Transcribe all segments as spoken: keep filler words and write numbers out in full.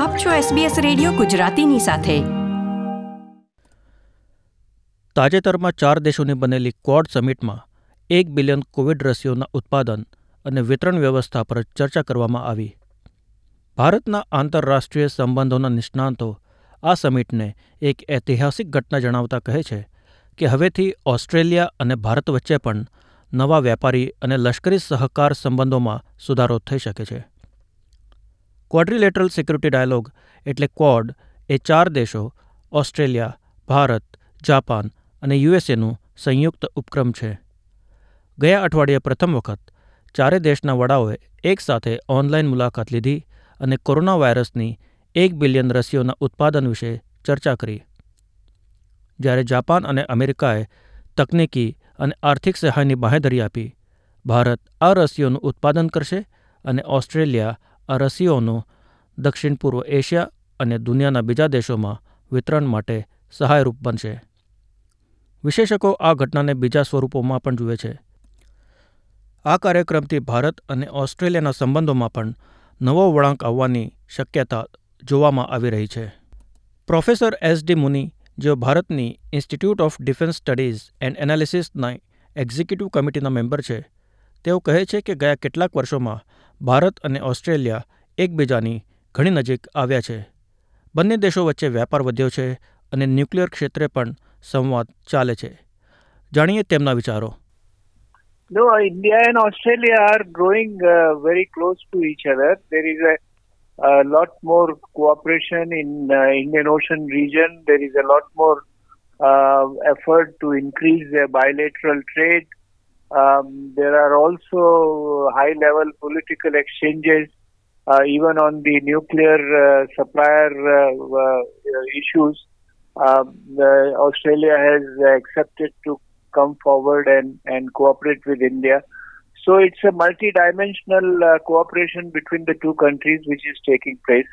આપ છો SBS radio ગુજરાતીની સાથે. તાજેતરમાં ચાર દેશોની બનેલી ક્વાડ સમિટમાં એક બિલિયન કોવિડ રસીઓના ઉત્પાદન અને વિતરણ વ્યવસ્થા પર ચર્ચા કરવામાં આવી. ભારતના આંતરરાષ્ટ્રીય સંબંધોના નિષ્ણાંતો આ સમિટને એક ઐતિહાસિક ઘટના જણાવતા કહે છે કે હવેથી ઓસ્ટ્રેલિયા અને ભારત વચ્ચે પણ નવા વ્યાપારી અને લશ્કરી સહકાર સંબંધોમાં સુધારો થઈ શકે છે. ક્વોડ્રિલેટરલ સિક્યુરિટી ડાયલોગ એટલે ક્વોડ એ ચાર દેશો ઓસ્ટ્રેલિયા, ભારત, જાપાન અને યુએસએનું સંયુક્ત ઉપક્રમ છે. ગયા અઠવાડિયે પ્રથમ વખત ચારે દેશના વડાઓએ એકસાથે ઓનલાઈન મુલાકાત લીધી અને કોરોના વાયરસની એક બિલિયન રસીઓના ઉત્પાદન વિશે ચર્ચા કરી. જ્યારે જાપાન અને અમેરિકાએ તકનીકી અને આર્થિક સહાયની બાંહેધરી આપી, ભારત આ રસીઓનું ઉત્પાદન કરશે અને ઓસ્ટ્રેલિયા આ રસીઓનું દક્ષિણ પૂર્વ એશિયા અને દુનિયાના બીજા દેશોમાં વિતરણ માટે સહાયરૂપ બનશે. વિશેષકો આ ઘટનાને બીજા સ્વરૂપોમાં પણ જુએ છે. આ કાર્યક્રમથી ભારત અને ઓસ્ટ્રેલિયાના સંબંધોમાં પણ નવો વળાંક આવવાની શક્યતા જોવામાં આવી રહી છે. પ્રોફેસર એસ ડી મુની, જેઓ ભારતની institute of defence studies and એનાલિસિસના એક્ઝિક્યુટિવ કમિટીના મેમ્બર છે, તેઓ કહે છે કે ગયા કેટલાક વર્ષોમાં ભારત અને ઓસ્ટ્રેલિયા એકબીજાની ઘણી નજીક આવ્યા છે. બંને દેશો વચ્ચે વ્યાપાર વધ્યો છે અને ન્યુક્લિયર ક્ષેત્રે પણ સંવાદ ચાલે છે. જાણીએ તેમના વિચારો. No, India and Australia are growing uh, very close to each other. There is a, a lot more cooperation in uh, Indian Ocean region. There is a lot more uh, effort to increase their bilateral trade. Um, there are also high-level political exchanges, uh, even on the nuclear uh, supplier uh, uh, issues. Uh, the Australia has accepted to come forward and, and cooperate with India. So it's a multi-dimensional uh, cooperation between the two countries which is taking place.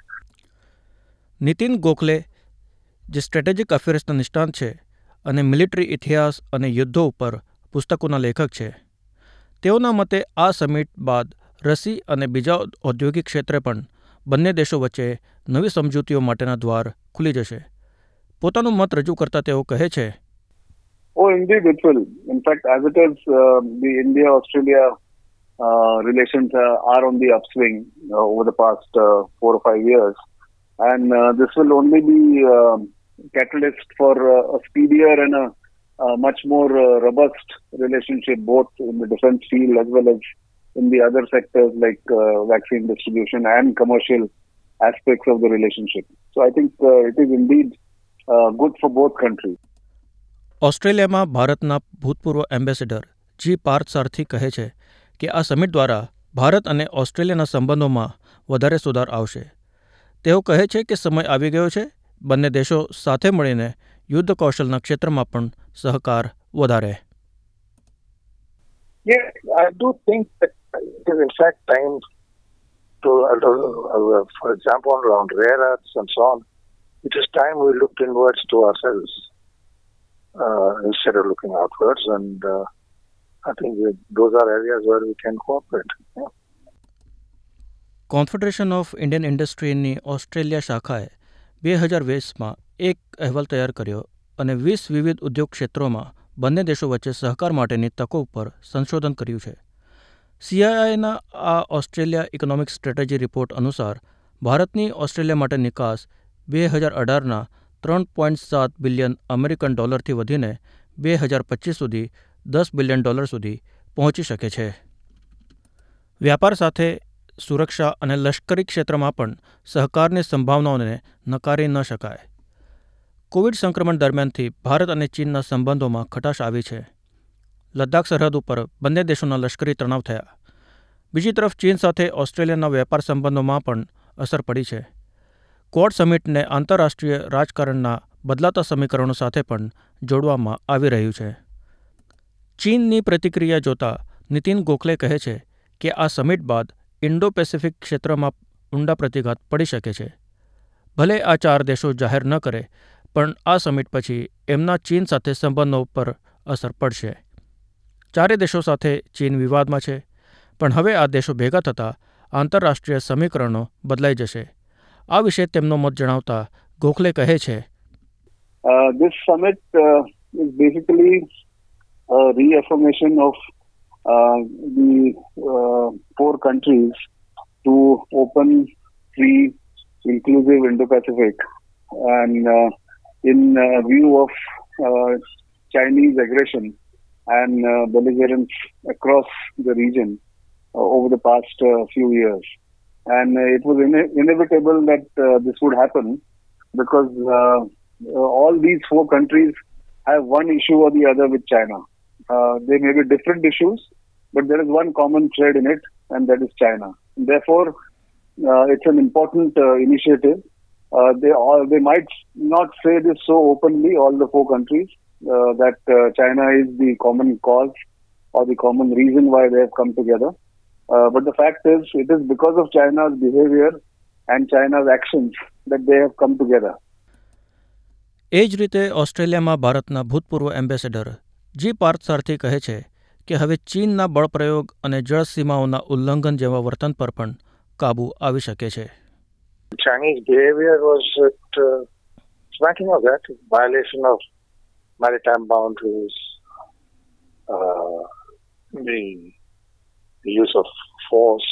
Nitin Gokhale, જે strategic અફેર્સના નિષ્ણાત છે અને military ઇતિહાસ અને યુદ્ધો ઉપર પુસ્તકોના લેખક છે, તેઓના મતે આ સમિટ બાદ રસી અને બીજા ઔદ્યોગિક ક્ષેત્રે પણ બંને દેશો વચ્ચે નવી સમજૂતીઓ માટેના દ્વાર ખુલી જશે. પોતાનું મત રજૂ કરતા તેઓ કહે છે, Oh, indeed it will. In fact, as it is, uh, the India-Australia uh, relations uh, are on the upswing uh, over the past uh, four or five years. And uh, this will only be uh, catalyst for uh, a speedier and a, a much more uh, robust relationship, both in the defense field as well as in the other sectors like uh, vaccine distribution and commercial aspects of the relationship. So I think uh, it is indeed uh, good for both countries. ઓસ્ટ્રેલિયામાં ભારતના ભૂતપૂર્વ ambassador જી પાર્થ સારથી કહે છે કે આ summit દ્વારા ભારત અને ઓસ્ટ્રેલિયાના સંબંધોમાં વધારે સુધાર આવશે. તેઓ કહે છે કે સમય આવી ગયો છે બંને દેશો સાથે મળીને યુદ્ધ કૌશલના ક્ષેત્રમાં પણ સહકાર વધારે. Yes, I do think that it is in fact time to, uh, for example, around rare earths and so on, it is time we looked inwards to ourselves uh, instead of looking outwards, and uh, I think that those are areas where we can cooperate. Yeah. Confederation of Indian ઇન્ડસ્ટ્રીની Australia શાખાએ બે હજાર વીસમાં એક અહેવાલ તૈયાર કર્યો અને વીસ વિવિધ ઉદ્યોગ ક્ષેત્રોમાં બંને દેશો વચ્ચે સહકાર માટેની તકો ઉપર સંશોધન કર્યું છે. સીઆઈઆઈના આ ઓસ્ટ્રેલિયા ઇકોનોમિક સ્ટ્રેટેજી રિપોર્ટ અનુસાર ભારતની ઓસ્ટ્રેલિયા માટે નિકાસ બે હજાર અઢારના ત્રણ પોઈન્ટ સાત બિલિયન અમેરિકન ડોલરથી વધીને બે હજાર પચીસ સુધી દસ બિલિયન ડોલર સુધી પહોંચી શકે છે. વ્યાપાર સાથે સુરક્ષા અને લશ્કરી ક્ષેત્રમાં પણ સહકારની સંભાવનાઓને નકારી ન શકાય. કોવિડ સંક્રમણ દરમિયાનથી ભારત અને ચીનના સંબંધોમાં ખટાશ આવી છે. લદ્દાખ સરહદ ઉપર બંને દેશોના લશ્કરી તણાવ થયા. બીજી તરફ ચીન સાથે ઓસ્ટ્રેલિયાના વેપાર સંબંધોમાં પણ અસર પડી છે. ક્વોડ સમિટને આંતરરાષ્ટ્રીય રાજકારણના બદલાતા સમીકરણો સાથે પણ જોડવામાં આવી રહ્યું છે. ચીનની પ્રતિક્રિયા જોતા નીતિન ગોખલે કહે છે કે આ સમિટ બાદ ઇન્ડો પેસિફિક ક્ષેત્રમાં ઊંડા પ્રતિઘાત પડી શકે છે. ભલે આ ચાર દેશો જાહેર ન કરે, પણ આ સમિટ પછી એમના ચીન સાથે સંબંધો પર અસર પડશે. ચારે દેશો સાથે ચીન વિવાદમાં છે, પણ હવે આ દેશો ભેગા થતાં આંતરરાષ્ટ્રીય સમીકરણો બદલાઈ જશે. આ વિશે તેમનો મત જણાવતા ગોખલે કહે છે, Uh, this summit uh, is basically a reaffirmation of uh, the uh, four countries to open free, inclusive Indo-Pacific, and uh, in uh, view of uh, Chinese aggression and uh, belligerence across the region uh, over the past uh, few years. And uh, it was ine- inevitable that uh, this would happen because uh, uh, all these four countries have one issue or the other with China. Uh, they may be different issues, but there is one common thread in it, and that is China. Therefore, uh, it's an important uh, initiative. Uh, they all they might not say this so openly, all the four countries, uh, that uh, China is the common cause or the common reason why they have come together. Uh, but the fact is, it is because of China's behavior and China's actions that they have come together. એ જ રીતે ઓસ્ટ્રેલિયામાં ભારતના ભૂતપૂર્વ ambassador જી પાર્થસારથી કહે છે કે હવે ચીનના બળપ્રયોગ અને જળસીમાઓના ઉલ્લંઘન જેવા વર્તન પર પણ કાબૂ આવી શકે છે. Chinese behavior was at, uh, smacking of that, violation of maritime boundaries, uh, the, the use of force.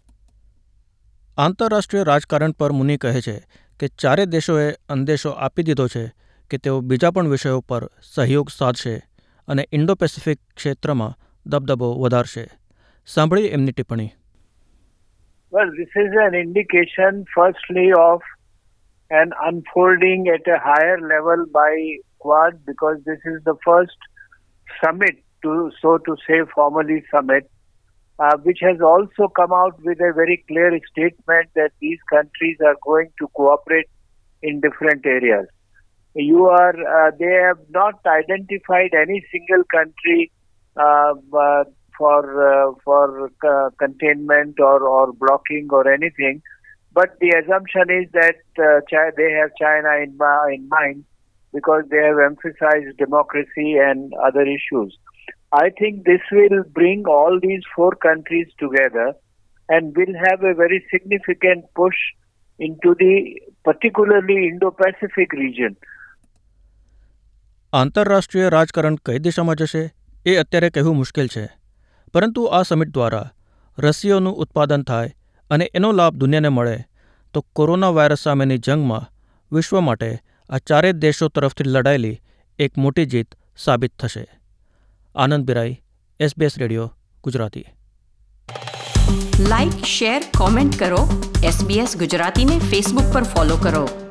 આંતરરાષ્ટ્રીય રાજકારણ પર મુનિ કહે છે કે ચારે દેશોએ અંદેશો આપી દીધો છે કે તેઓ બીજા પણ વિષયો પર સહયોગ સાધશે અને ઇન્ડો પેસિફિક ક્ષેત્રમાં દબદબો વધારશે. સાંભળી એમની ટિપ્પણી. Well, this is an indication, firstly, of an unfolding at a higher level by Quad, because this is the first summit, to so to say, formally summit, uh, which has also come out with a very clear statement that these countries are going to cooperate in different areas. You are, uh, they have not identified any single country uh, uh, for uh, for uh, containment or, or blocking or anything, but the assumption is that uh, China, they have China in, in mind because they have emphasized democracy and other issues. I think this will bring all these four countries together and will have a very significant push into the particularly Indo-Pacific region. આંતરરાષ્ટ્રીય રાજકારણ કઈ દિશામાં જશે એ અત્યારે કહેવું મુશ્કેલ છે, પરંતુ આ સમિટ દ્વારા રસીઓનું ઉત્પાદન થાય અને એનો લાભ દુનિયાને મળે તો કોરોના વાયરસ સામેની જંગમાં વિશ્વ માટે આ ચારેય દેશો તરફથી લડાયેલી એક મોટી જીત સાબિત થશે. Anand Birai, SBS radio, Gujarati. Like, share, comment કરો. એસબીએસ ગુજરાતીને ફેસબુક પર ફોલો કરો.